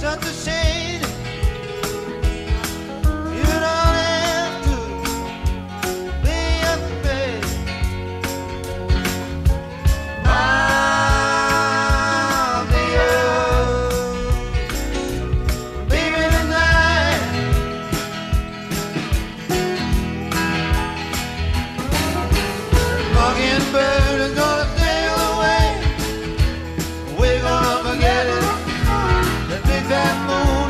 such a shade. You don't have to be afraid. I'll be yours, baby, tonight. Mockingbird is gonna sail away. We're gonna forget it. The big fat moon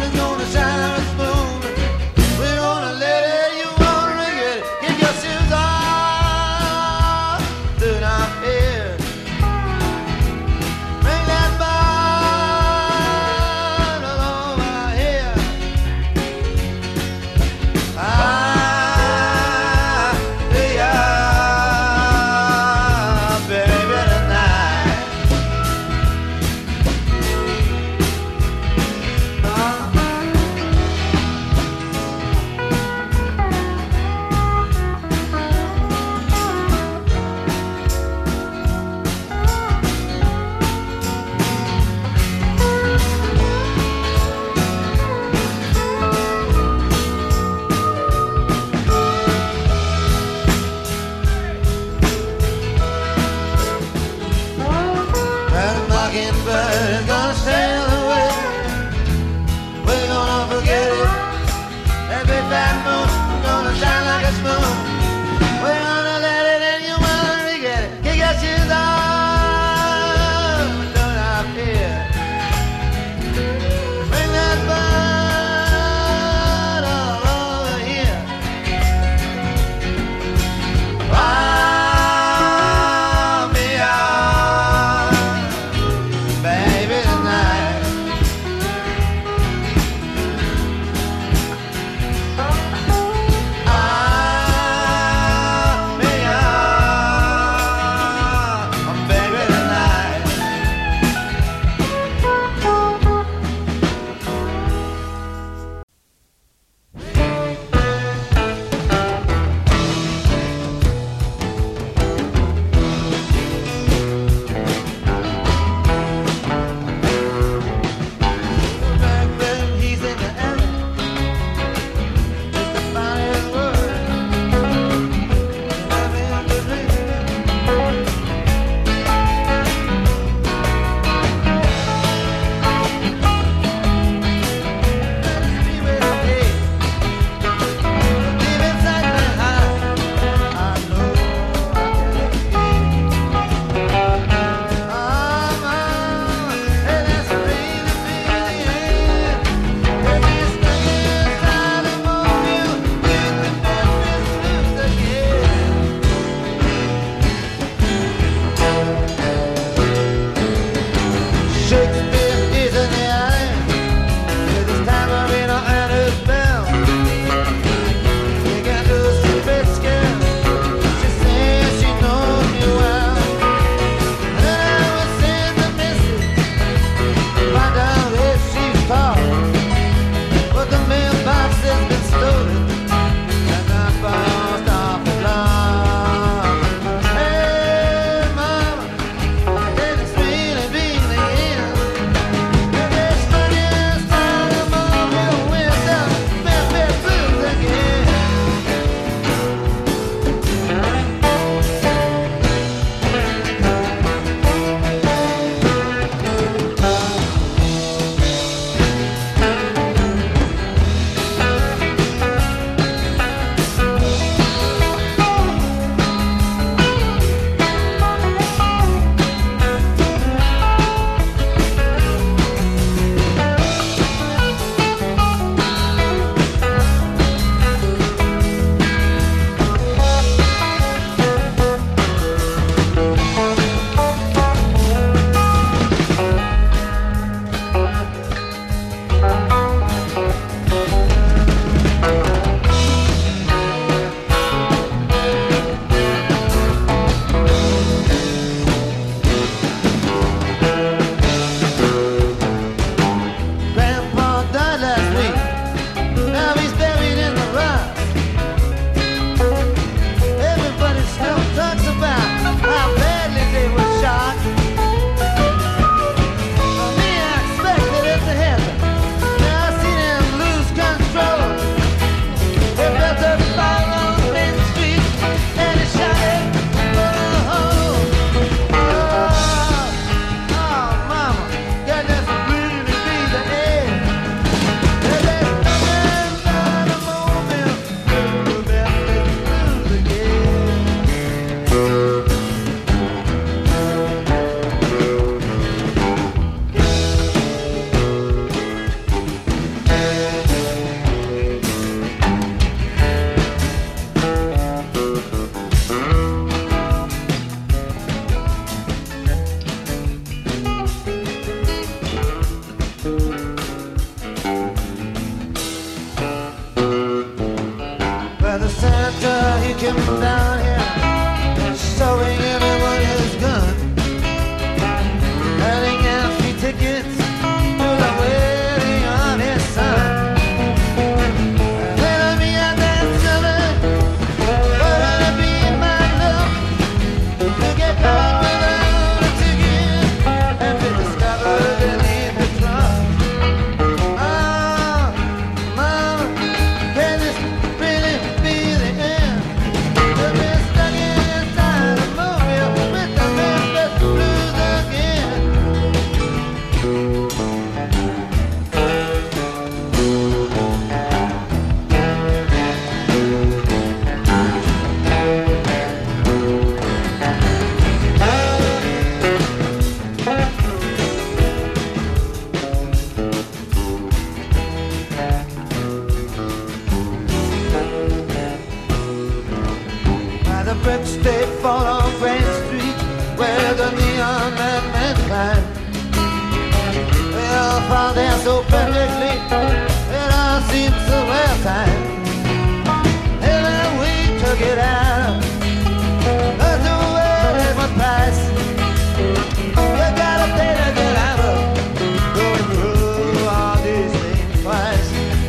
so perfectly, it all seems so well timed. And then we took it out, but the world has one price. You gotta pay to get out of going through all these things twice.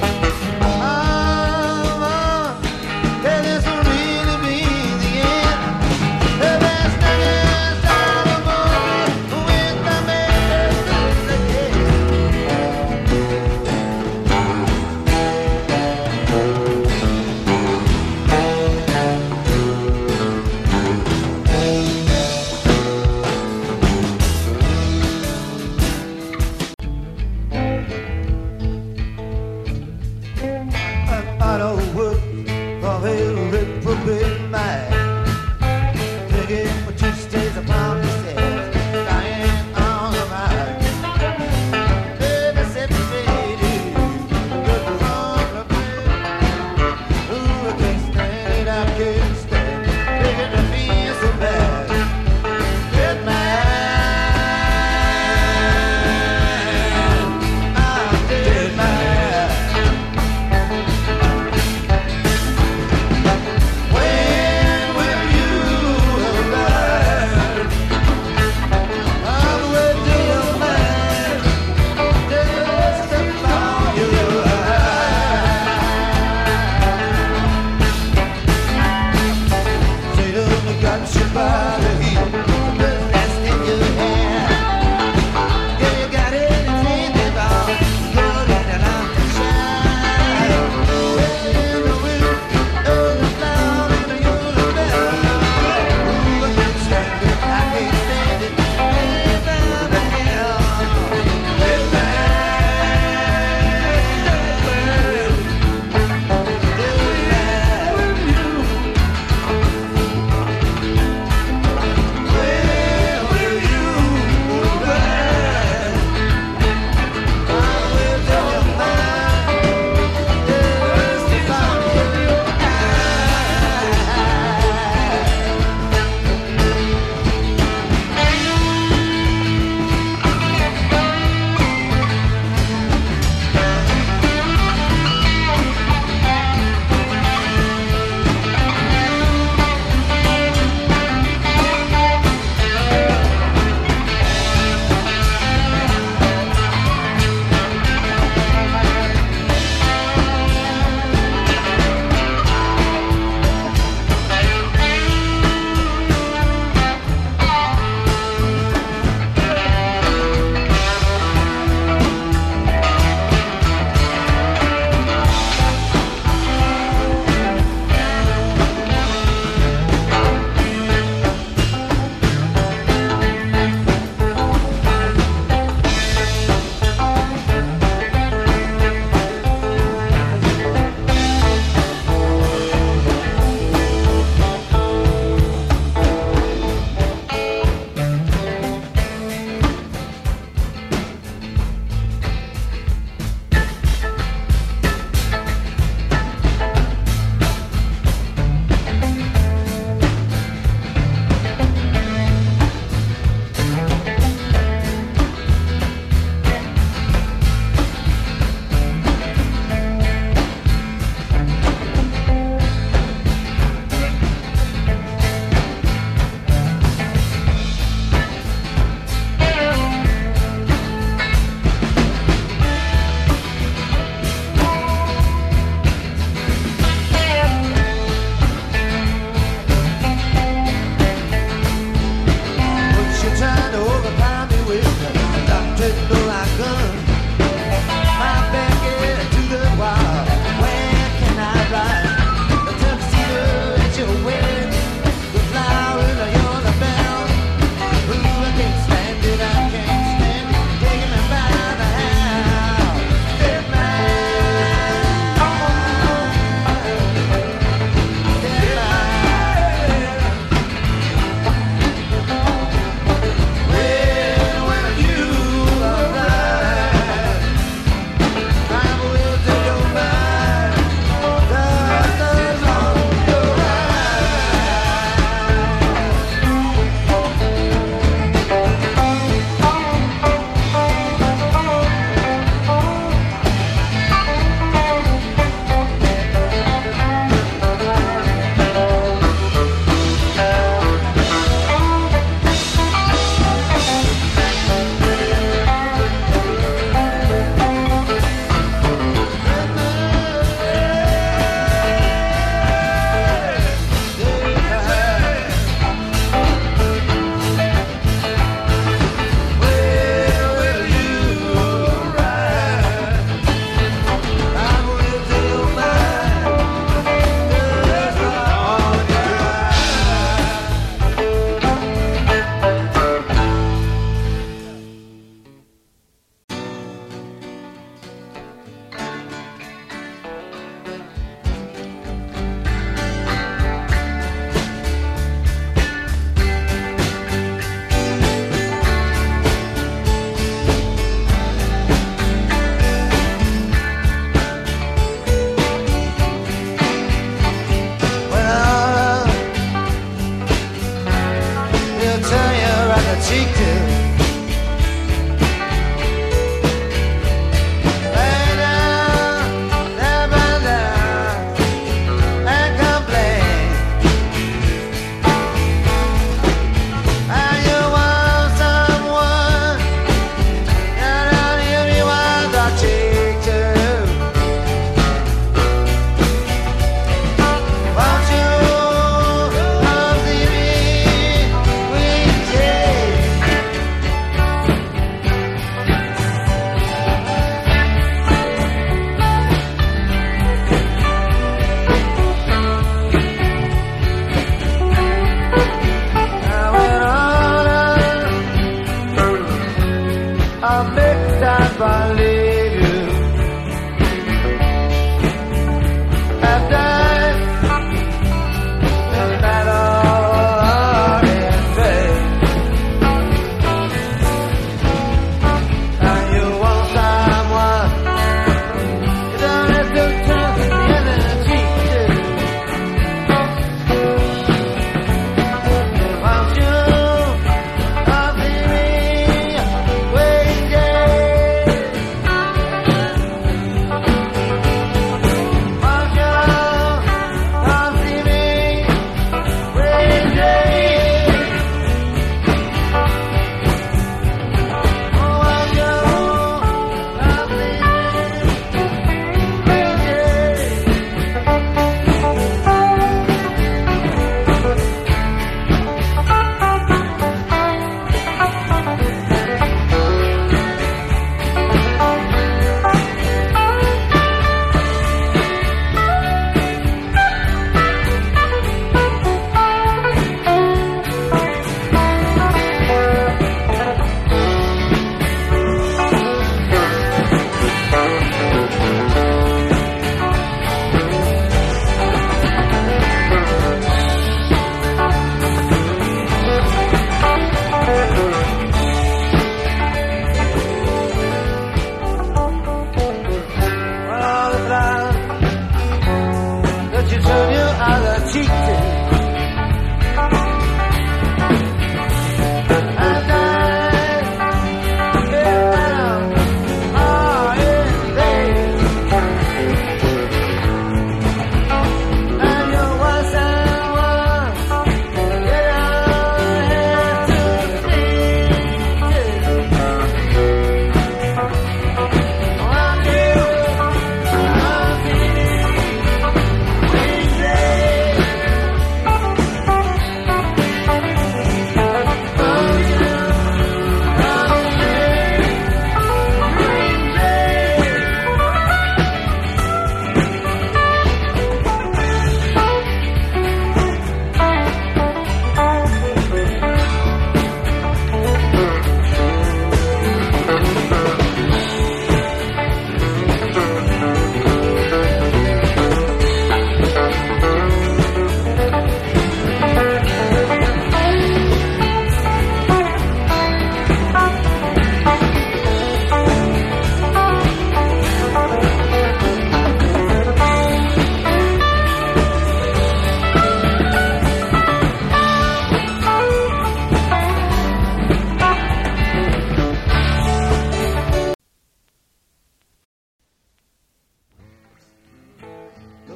Can this really be the end? The best thing is out of movie with the makers again.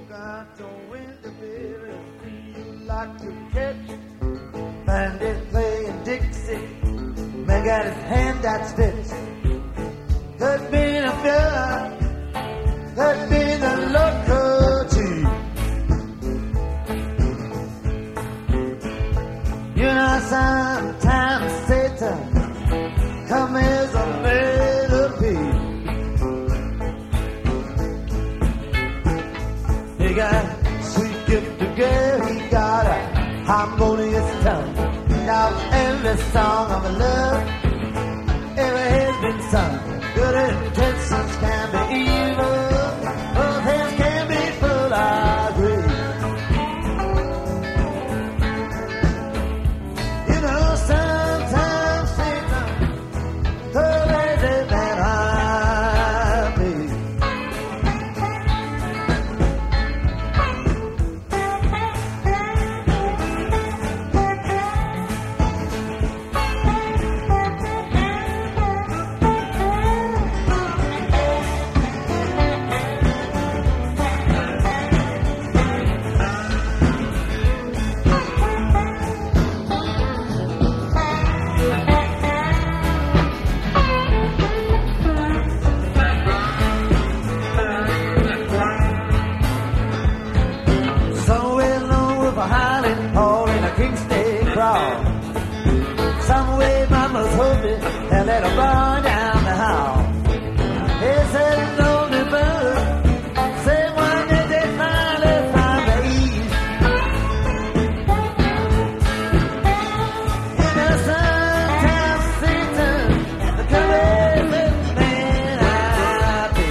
got your window, baby. You like to catch bandit playing Dixie. Man got his hand out stitched. Could be a fear, could be the local chief. You know sometimes Satan come as a millipede. He got sweet gift to give, he got a harmonious tongue. Now every song of love ever has been sung. Good intentions can be evil, both hands can be full of greed. You know sometimes Satan crazy than I be. Some way mama's hoping and let her burn down the house. He said lonely bird, say one day they finally find the ease. You know sometimes Satan, the crazy man I be.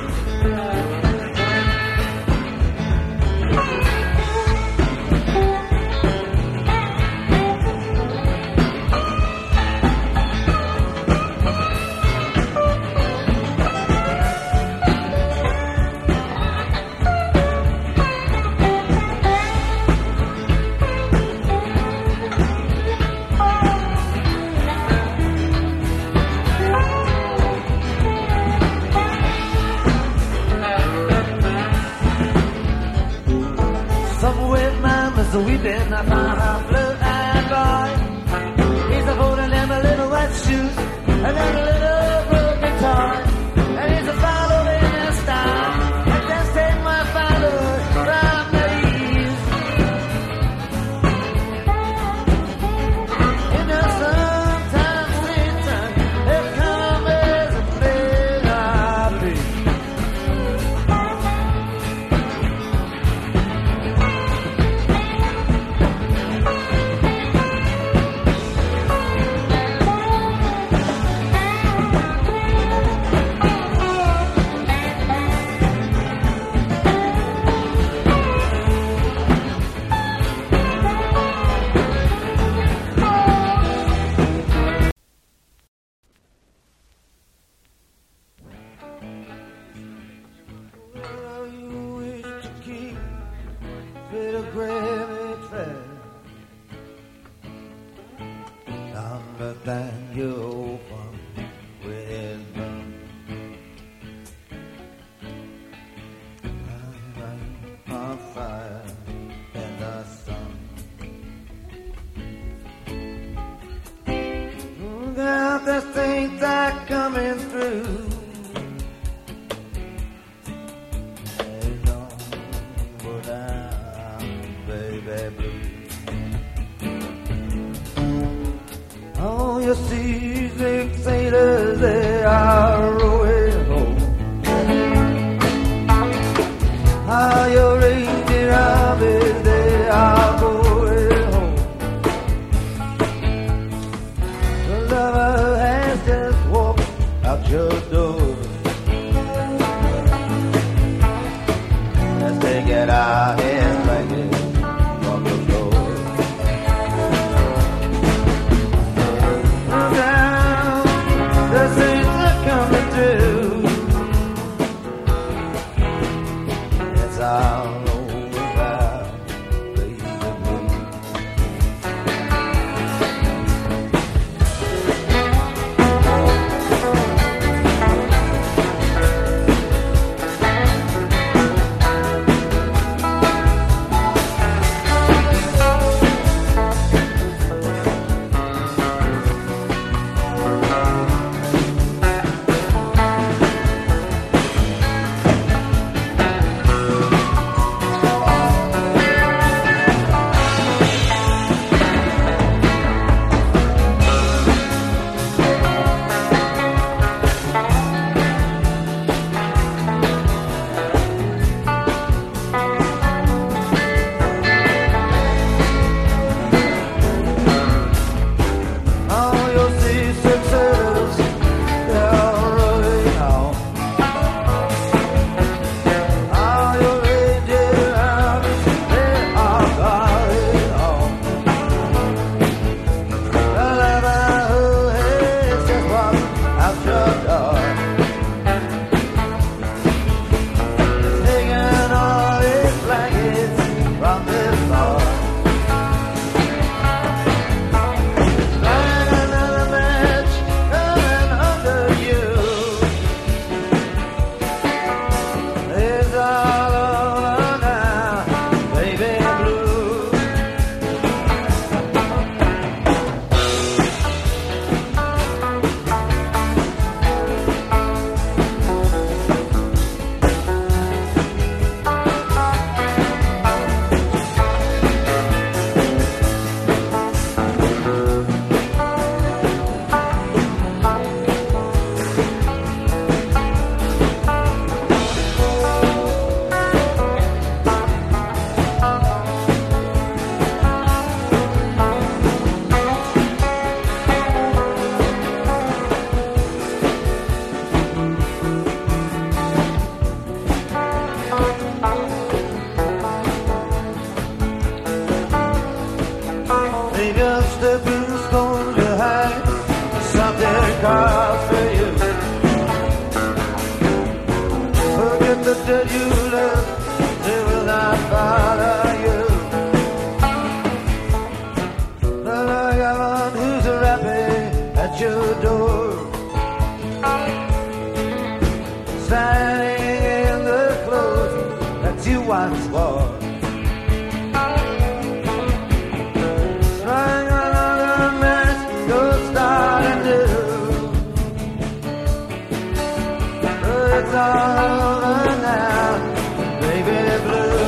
Weeping, I found a blue-eyed boy. He's a holding him a little white shoes, and then a little broken toy. And he's a following his style, and just take my followers from the east. You know sometimes Satan, it comes as a thing I be. Than you open wisdom. I'm a fire in the sun. Now the things are coming through. They don't go down, baby blue. All your seasick sailors, they are rowing home. All your raging armies, they are going home. The lover has just walked out your door. Let's take it out and bang it on the floor. The things are coming through. It's all over, baby blue. that you love, they will not bother you. The vagabond who's rapping at your door, standing in the clothes that you once wore, trying another match, you're starting to. It's all over now, baby blue.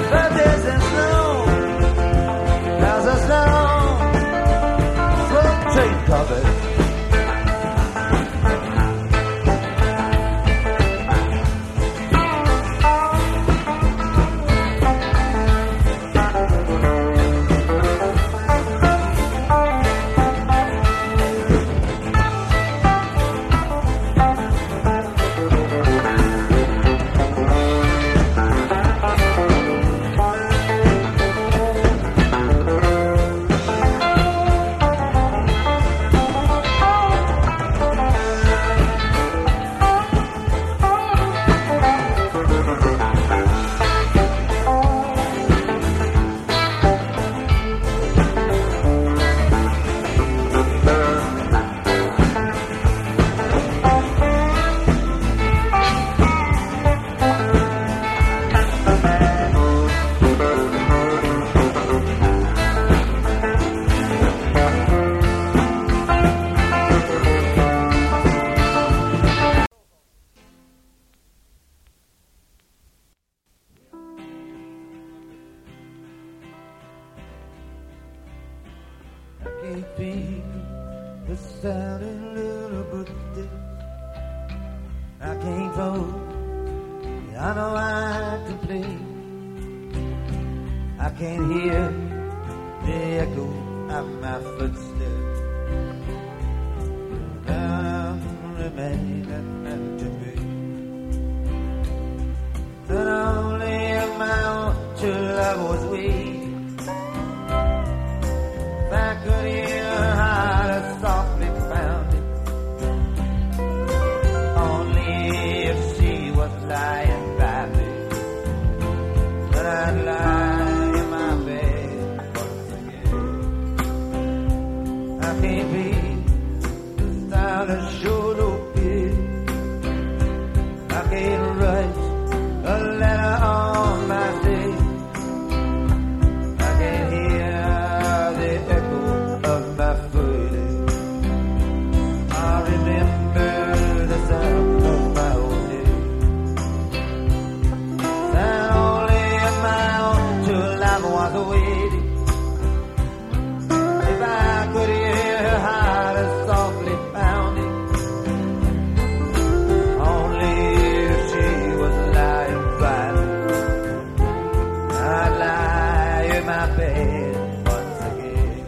But there's a snow, there's a snow, slow train covered. Can't be the sound in little footsteps. I can't vote, I know I can play. I can't hear the echo of my footsteps. I'm remaining to me. That only of my own true love was weak. If I could hear her heart as softly pounding, only if she was lying by me, but I'd lie in my bed once again. I can't be the style that sure no pity. I can't write a letter on my face. I can't hear the echo of my footing. I remember the sound of my old day. And only if my own true love was waiting. If I could hear her heart as softly pounding, only if she was lying by me, I'd lie in my bed once again.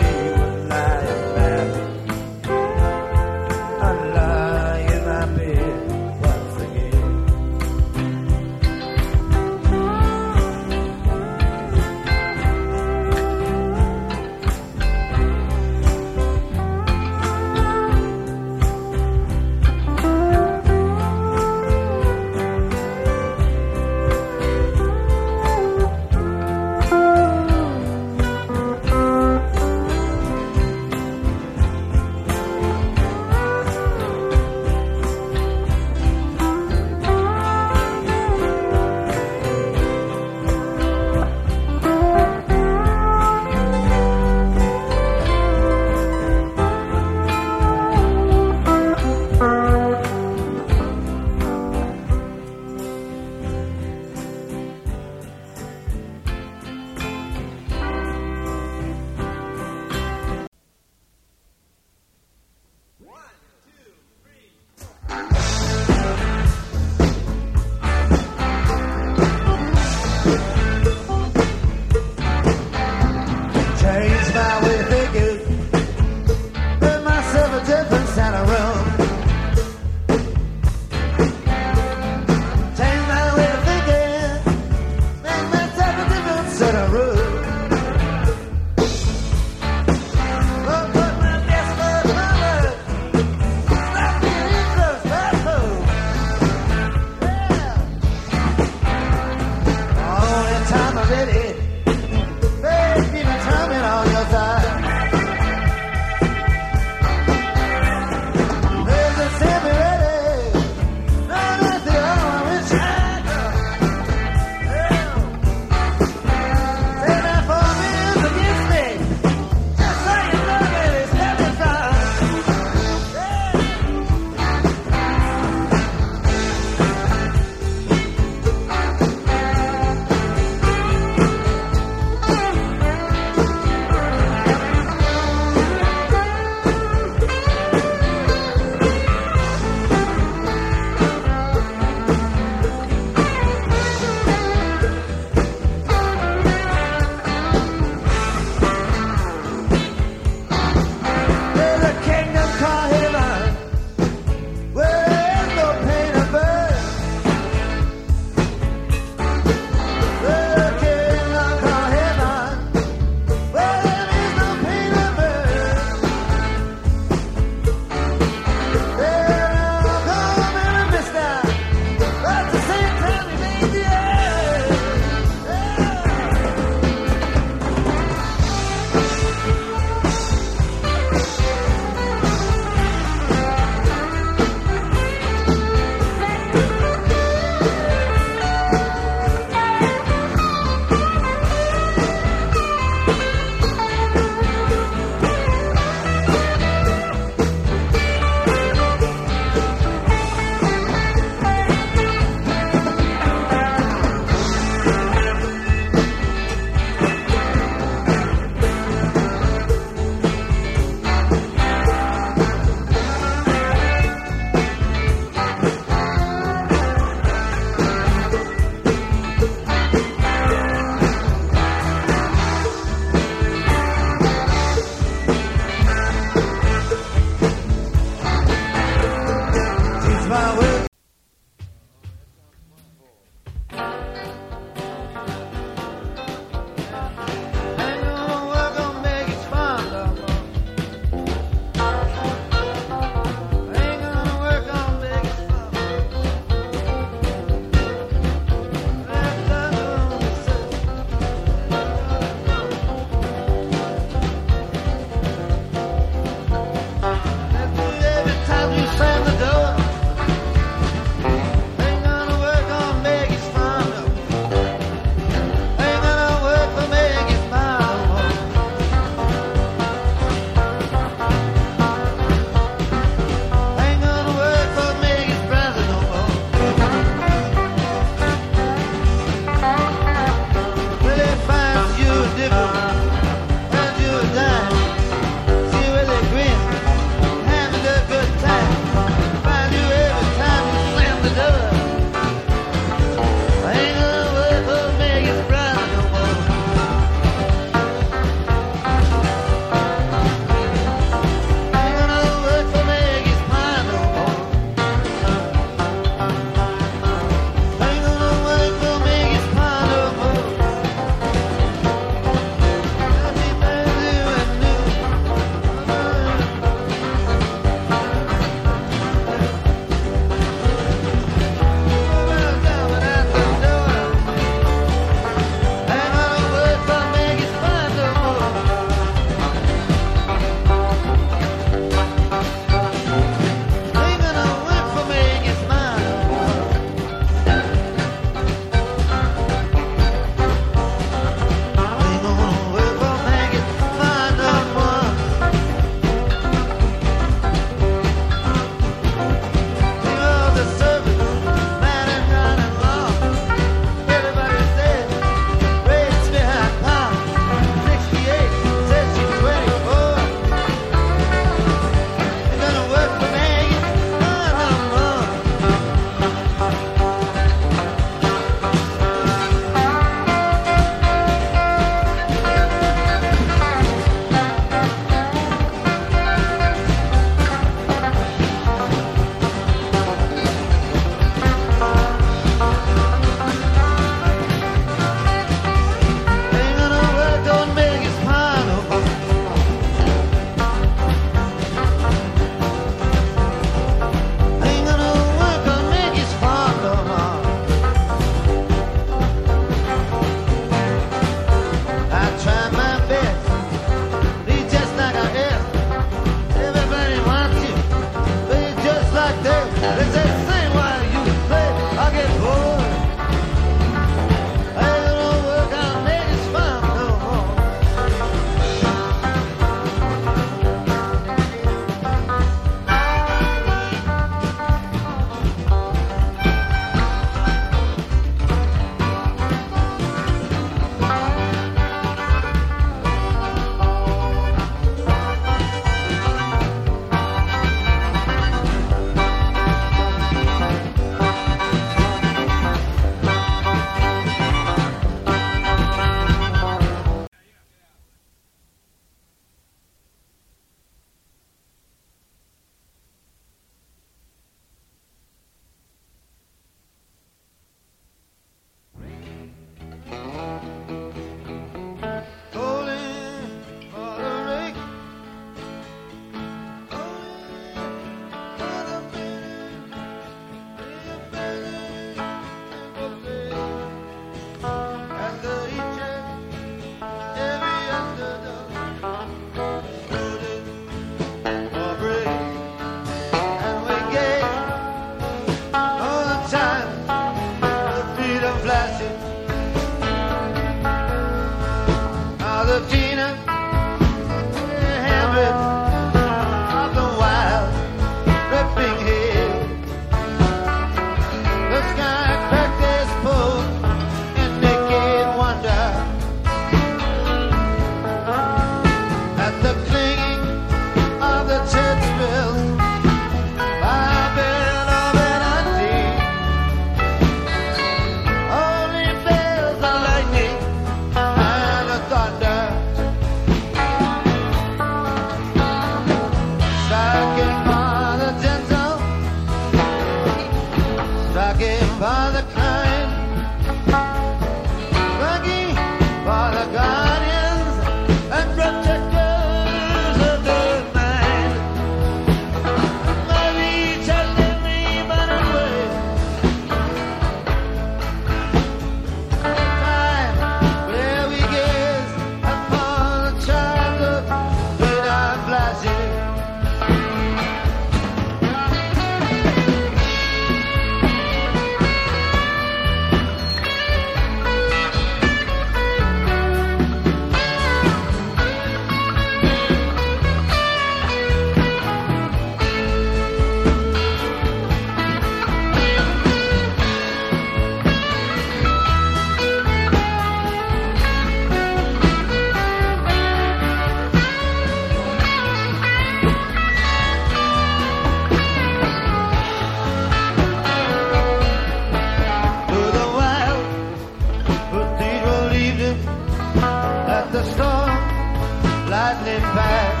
eyes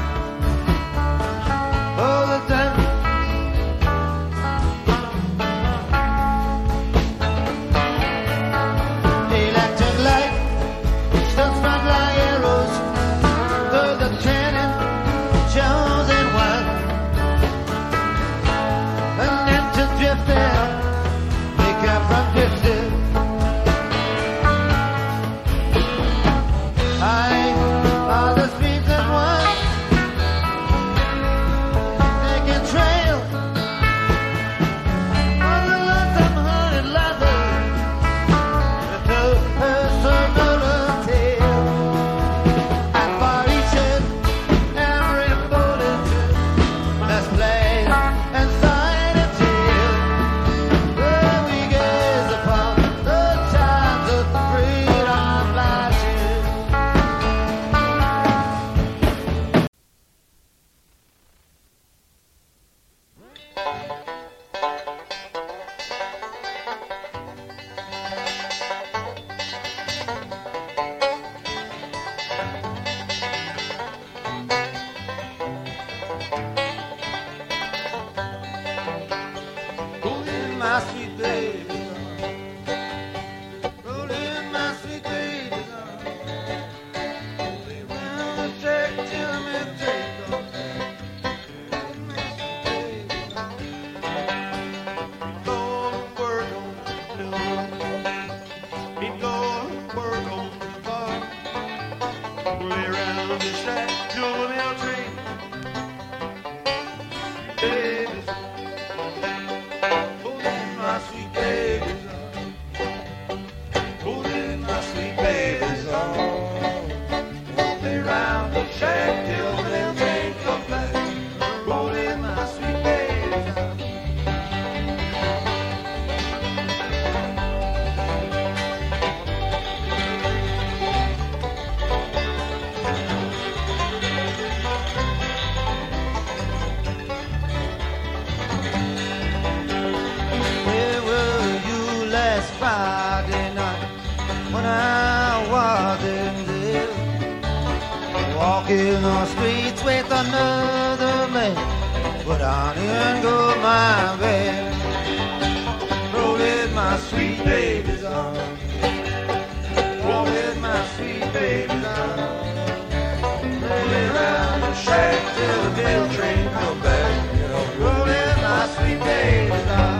all the time. Electric light stuns not like arrows through the cannon, shows in one. And into drifting, they come from drifting. I are the streets at once, making trail on the lonesome hunted lovers to her sonora tale. And for each and every bullet that's played inside a tale, where we gaze upon the times of freedom flashes. Rolling my sweet baby, rolling my sweet baby, they round the track till I'm in take off. Rolling my sweet baby, we go to work on the blues, we go to work on the farm, play around the shack till the mail train. Baby, holding my sweet babies on, holding my sweet babies on. Won't they round the shack till the train comes back? Holding my sweet babies on. Where were you last Friday night when I wasn't there? Walking the streets with another man, but I didn't go my way. Rolling my sweet babies on, rolling my sweet babies on, rolling around the shack till the mail train comes back. Rolling my sweet babies on.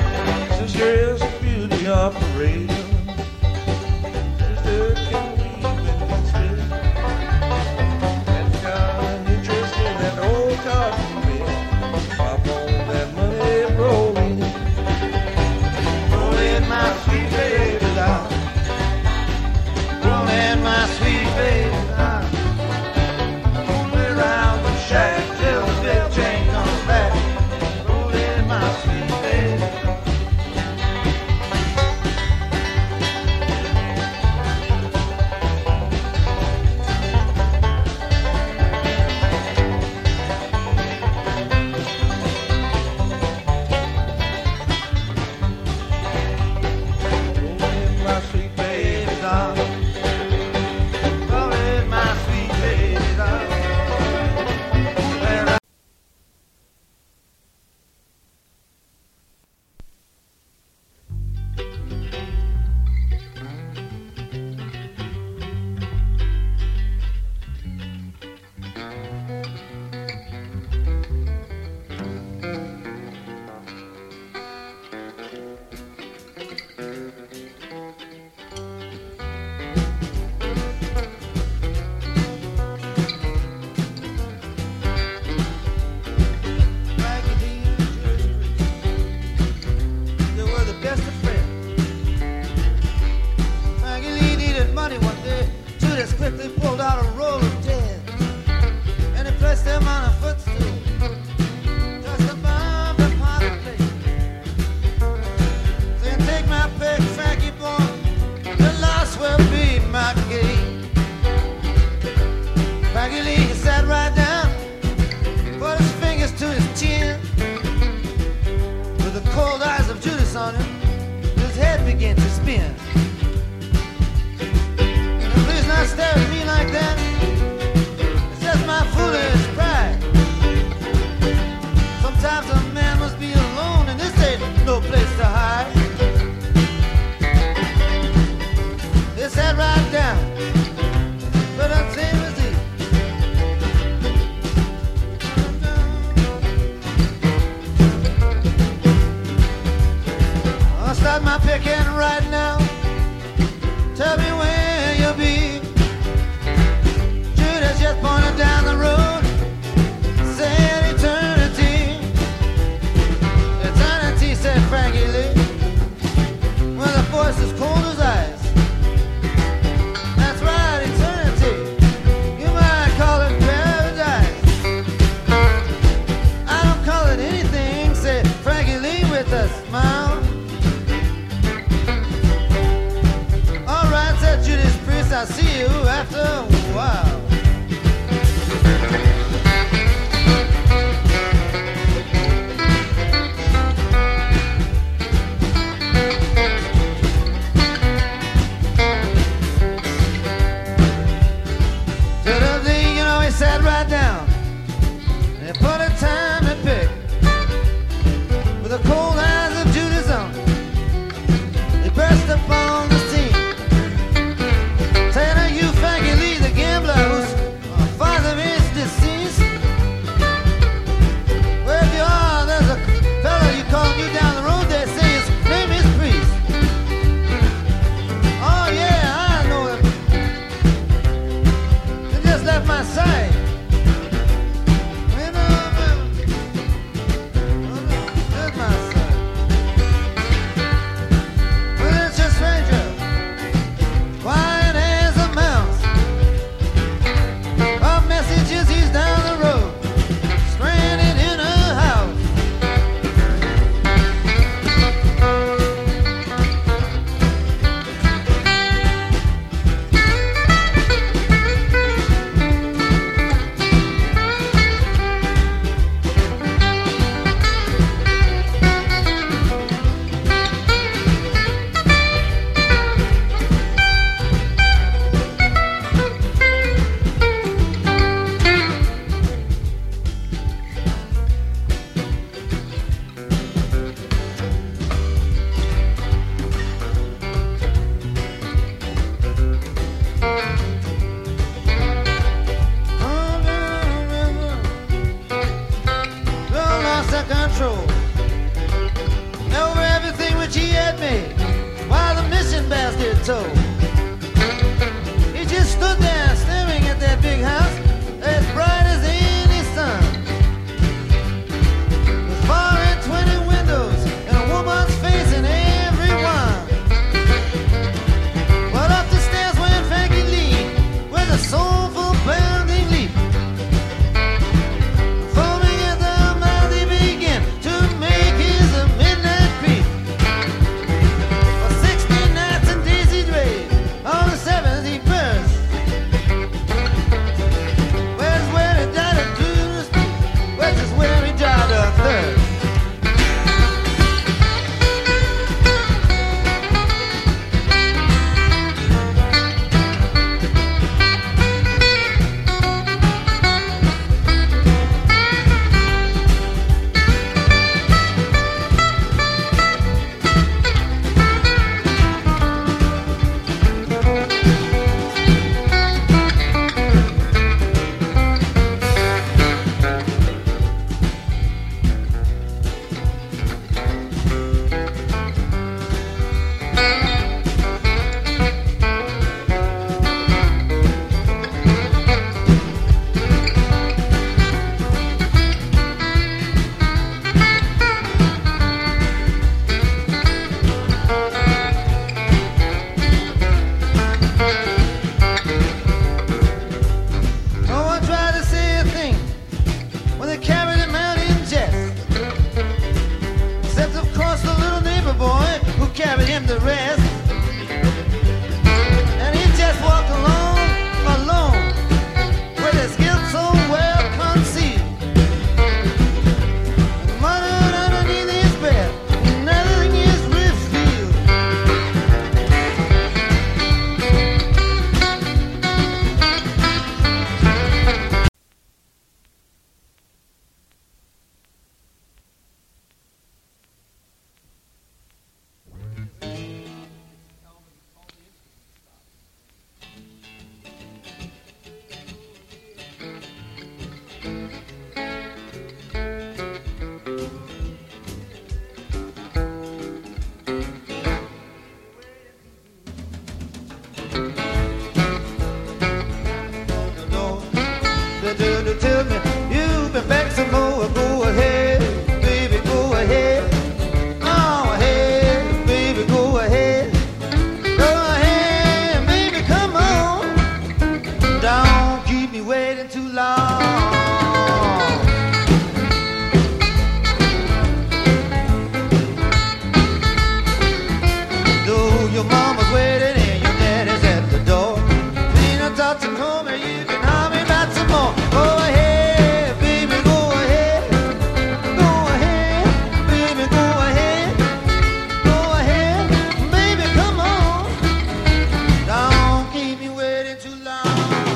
Sister is the beauty operator. Sister, can we Frankie Lee, he sat right down, put his fingers to his chin. With the cold eyes of Judas on him, his head began to spin. And please not stare at me like that. It's just my foolish pride. Sometimes a man must be alone, and this ain't no place to hide. They sat right down, but I'm saying start my picking right now. Tell me where you'll be. Judas just pointed down the road, said eternity. Eternity, said Frankie Lee, with a voice as cold as ice. That's right, eternity. You might call it paradise. I don't call it anything, said Frankie Lee with a smile. Judas Priest, I'll see you after a while. You know, he sat right down and he put a time to pick. With the cold eyes of Judas on, he burst upon the scene. Frankie Lee, the gambler whose father is deceased. Wherever you are, there's a fellow you call you down the road. They say his name is Priest. Oh yeah, I know him. He just left my side. There's my side. Well, it's a stranger. Quiet as a mouse. Messages, he's down the road, stranded in a house. Control over everything which he had made, while the mission bells did toll. He just stood there staring at that big house, as bright as any sun, with 420 windows and a woman's face in every one. But up the stairs went Frankie Lee with a soulful pounding leap. Midnight peak. For 60 nights and days he'd rage. too long. Though your mama's waiting and your daddy's at the door, ain't no thought to come and you can have me back some more. Go ahead, baby, go ahead. Go ahead, baby, go ahead. Go ahead, baby, come on. Don't keep me waiting too long.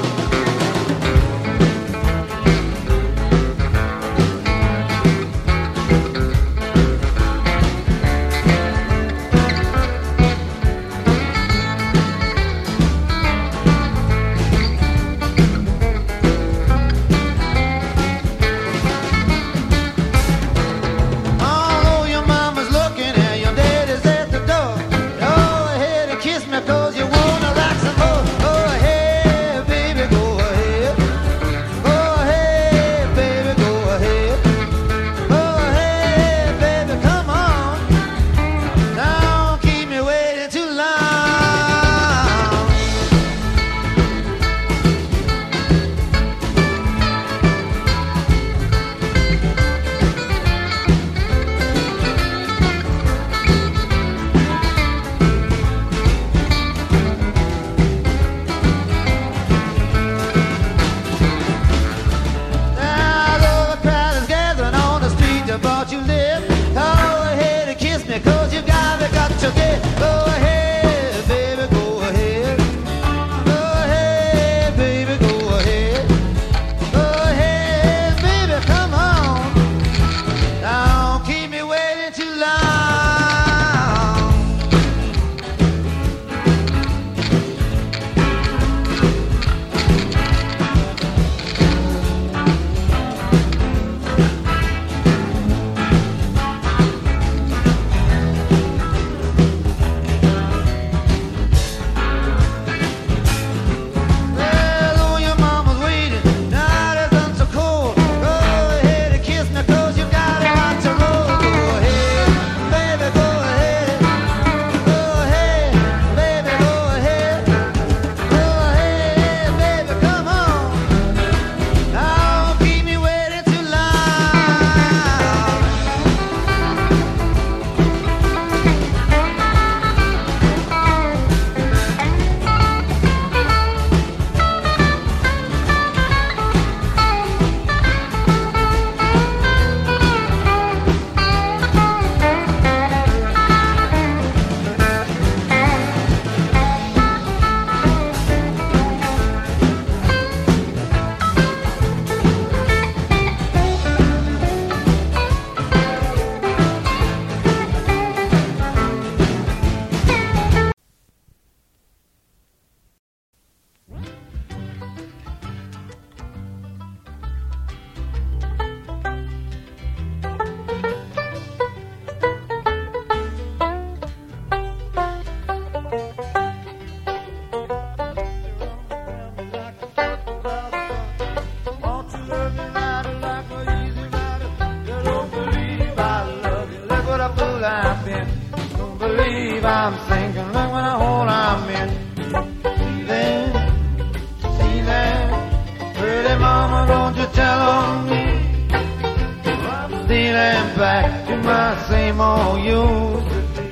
Although your mama's looking and your daddy's at the door, go ahead and kiss me 'cause you wanna rock some more. Go ahead, baby, go ahead. Go ahead, baby, go ahead. Go ahead, baby, come on. Don't keep me waiting too long. Now though the crowd is gathering on the street about you live, go ahead and kiss me 'cause you got to get. Go ahead, baby, go ahead. Go ahead, baby, go ahead. Go ahead, baby, come on. Don't keep me waiting too long. Well, though your mama's waiting, now the sun's so cold. Go ahead and kiss me 'cause you got a lot to roll. Go ahead, baby, go ahead. Go ahead, baby, go ahead. Go ahead, baby, come on. Don't keep me waiting too long. Won't you love me right like an easy rider? You don't believe I love you. Look what a fool I've been. Don't believe I'm sinking. Look what a hole I'm in. See that, pretty mama, don't you tell on me. I'm stealing back to my same old used to be.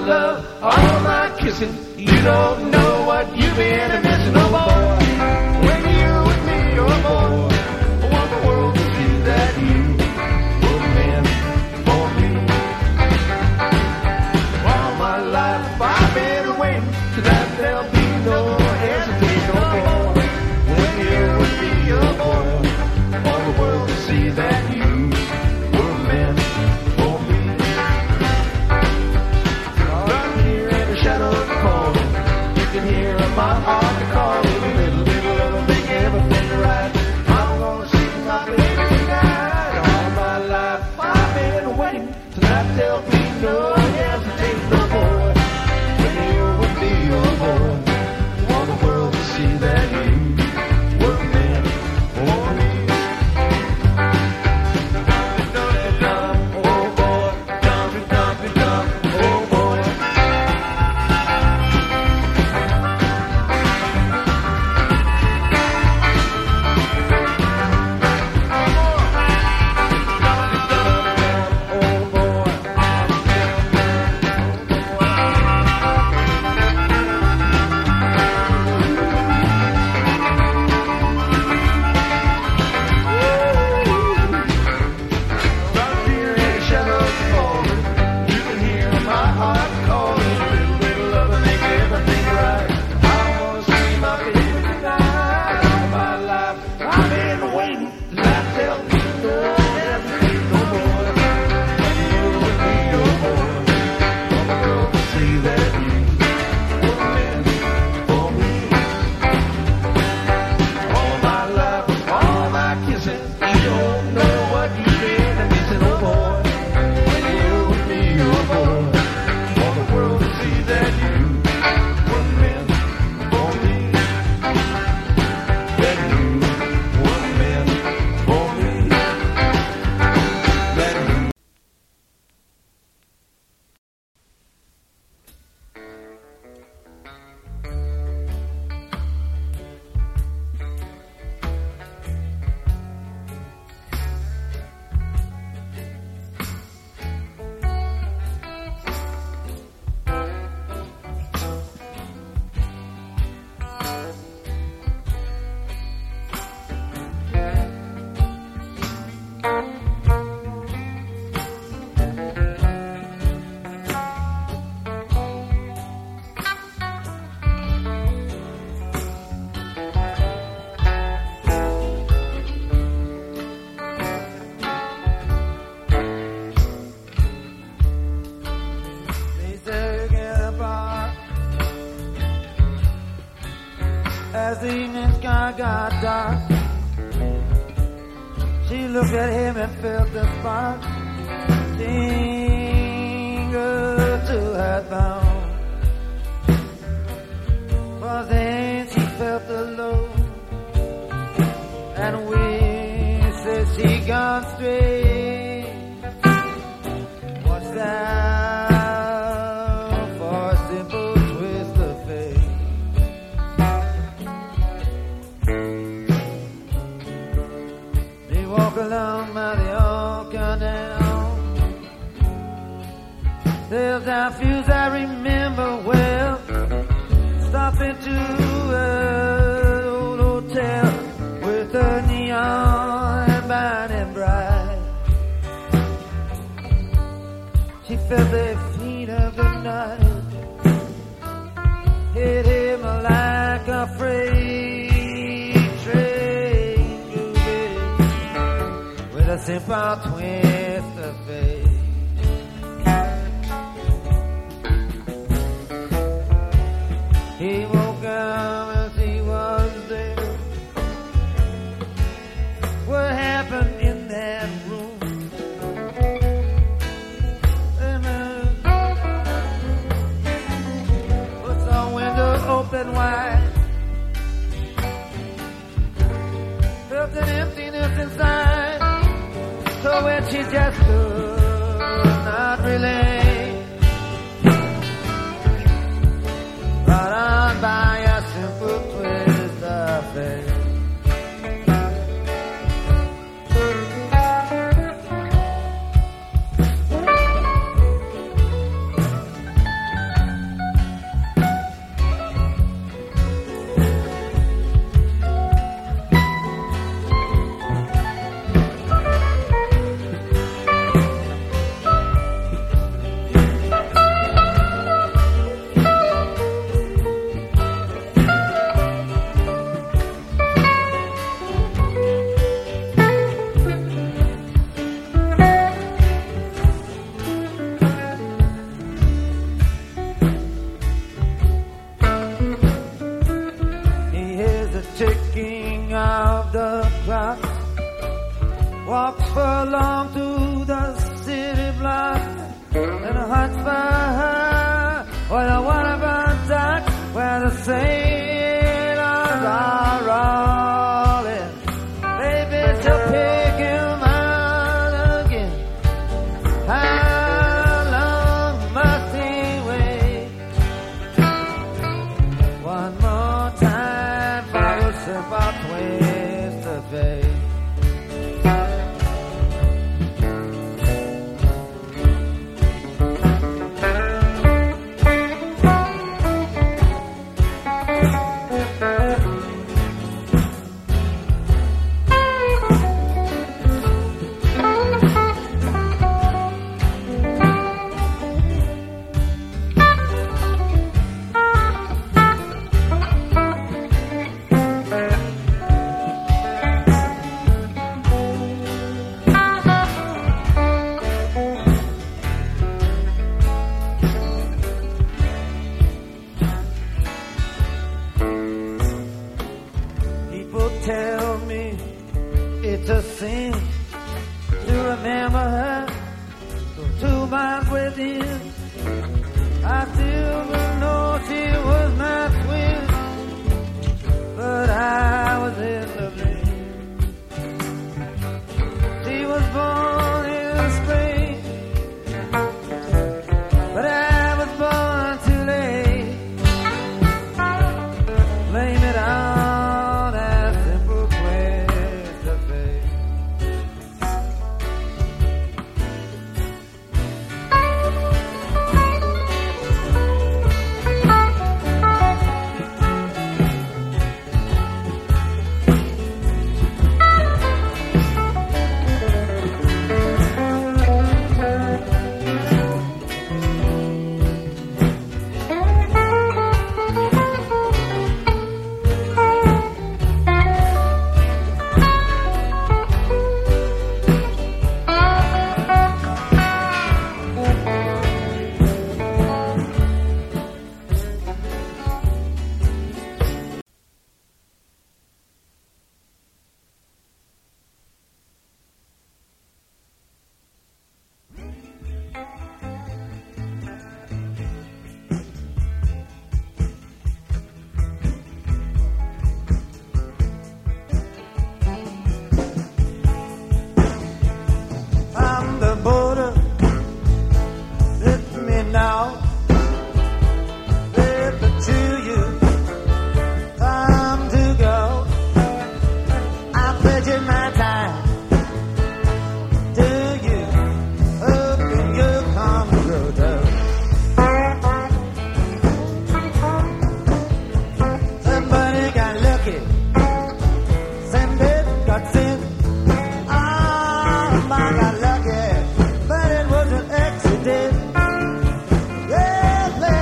love, all my kissing. You don't know what you've been missing, oh boy. When you're with me, oh boy, I want the world to see that you were meant for me. All my life I've been waiting so that there'll be no hesitation, oh boy. When you're with me, oh boy, I want the world to see that you were meant for me. Right here in the shadow of the corner, you can hear my heart calling. Little, little, little, make everything right. I'm gonna see my baby tonight. All my life I've been waiting so that there'll be no hesitation, no boy. When you're with me, oh boy, I want the world to see that you were meant for me. Dum-dum-dum, oh boy, dum-dum-dum, oh boy. Right here in the shadow of the morning, you can hear my heart calling. Little, little lover, make everything right. I wanna see my baby tonight. All my life I've been waiting till I tell me no hesitation, no boy. When you're with me, oh boy, I want the world to see that you were meant for me. All my love, all my kissing, you don't know what you've been missing, oh boy. When you're with me, oh boy, I want the world to see that you were meant for me. That you were meant for me. That you. They circle apart as the evening sky got dark. She looked at him and felt the spark tingle to her bone. For then she felt the low and wishes she gone straight. What's that for a simple twist of fate? They walk along by the old canal. There's a few I remember well. Stop into an old hotel with a neon burning bright. She felt the heat of the night hit him like a freight train moving with a simple twist of fate. He woke up as he was there. What happened in that room? What's the window open wide? Felt an emptiness inside. So when she just could not relate, brought on by a simple twist of fate.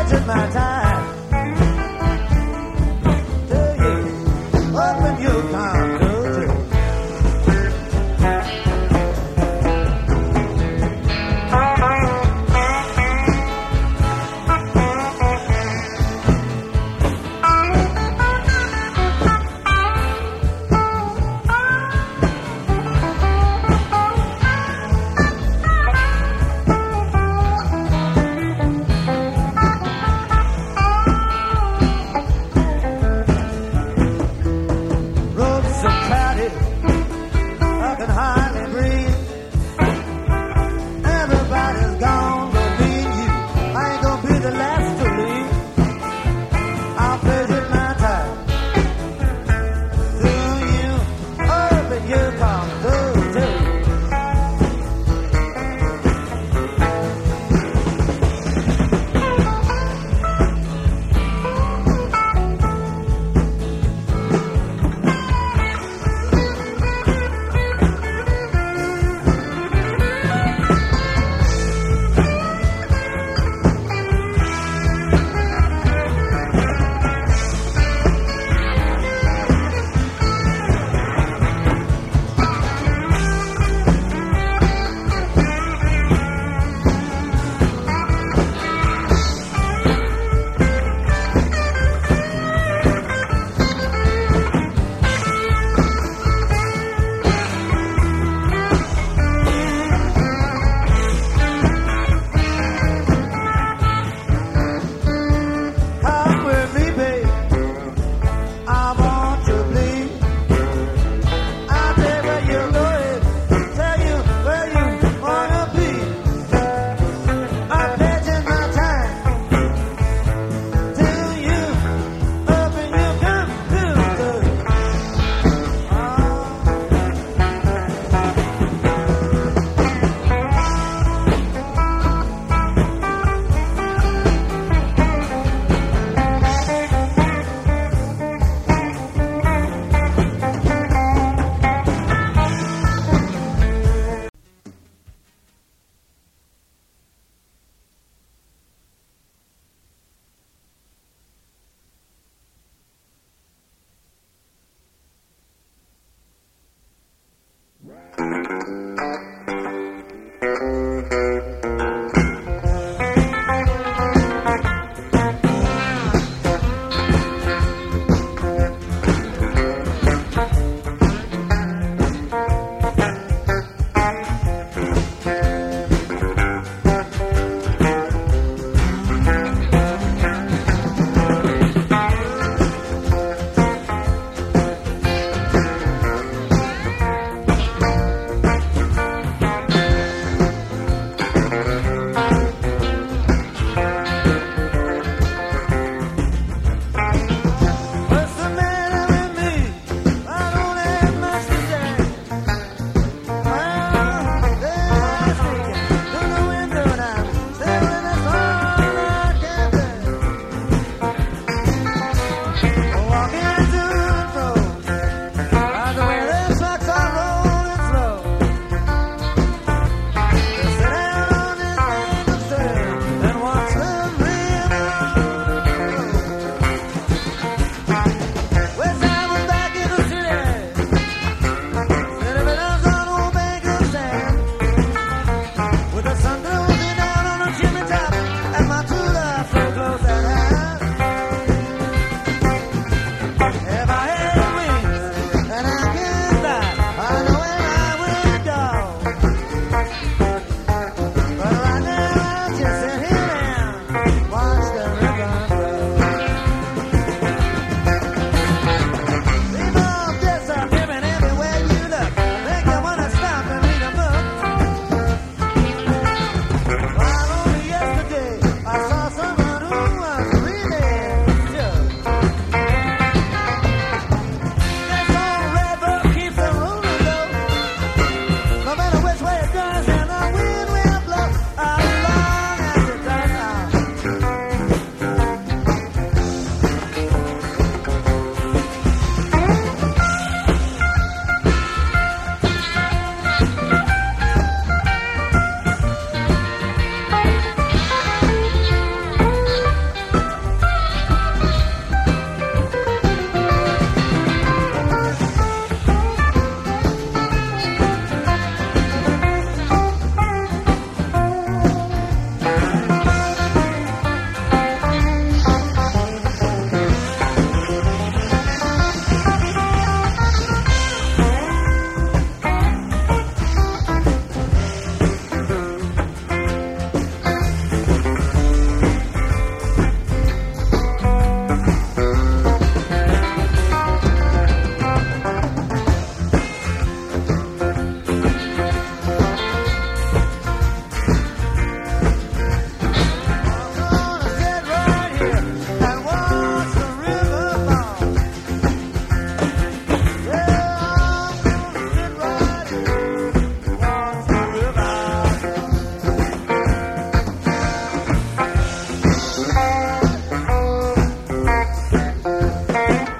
wasted my time.